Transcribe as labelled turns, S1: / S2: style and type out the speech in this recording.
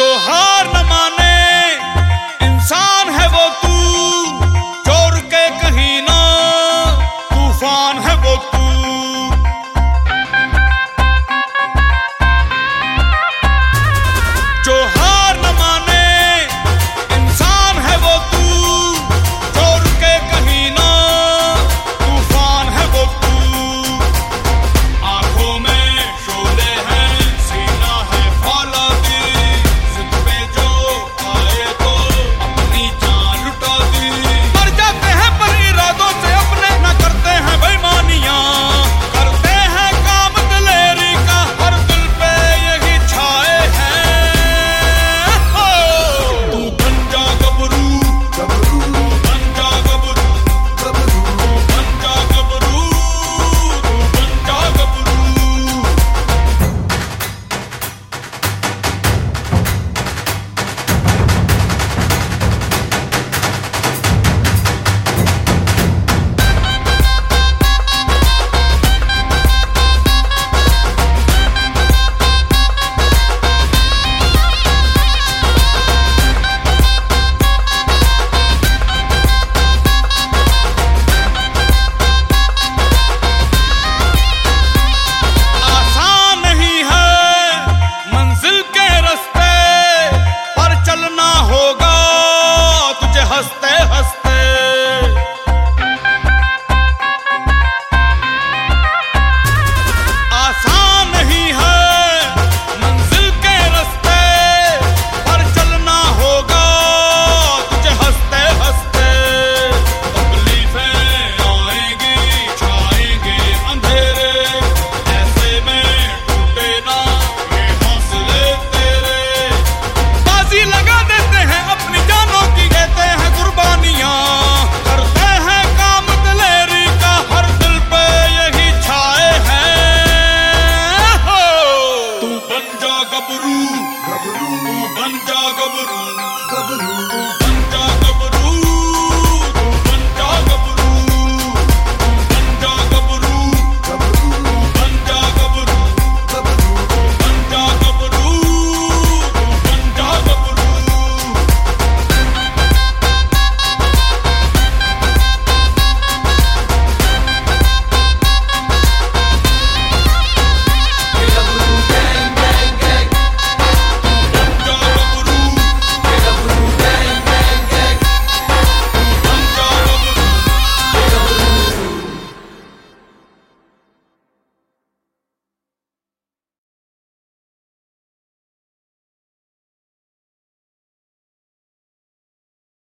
S1: जो हार न माने इंसान है वो तू, चोर के कहीं ना तूफान है वो तू। जो हार न माने इंसान है वो तू, चोर के कहीं ना तूफान है वो तू। आंखों में शोले हैं, सीना है फौलादी, जिद पे जो आए तो अपनी जान लुटा दी। मर जाते हैं पर इरादों से अपने, न करते हैं बेईमानियां, करते हैं काम दिलेरी का, हर दिल पे यही छाए हैं। तू बन जा गबरू, गबरू बन जा गबरू, गबरू बन जा गबरू, तू बन जा गबरू। आसान नहीं है मंजिल के रास्ते, पर चलना होगा तुझे हंसते हंसते। आसान नहीं है मंजिल के रास्ते, पर चलना होगा तुझे हंसते हंसते। तकलीफें आएंगी, छाएंगे अंधेरे, ऐसे में टूटे ना ये हौसले तेरे। बाजी लगा देते हैं अपनी जानों की, देते हैं कुर्बानियां, करते हैं काम दिलेरी का, हर दिल पे यही छाए हैं। तू बन जा गबरू, गबरू बन जा गबरू, गबरू।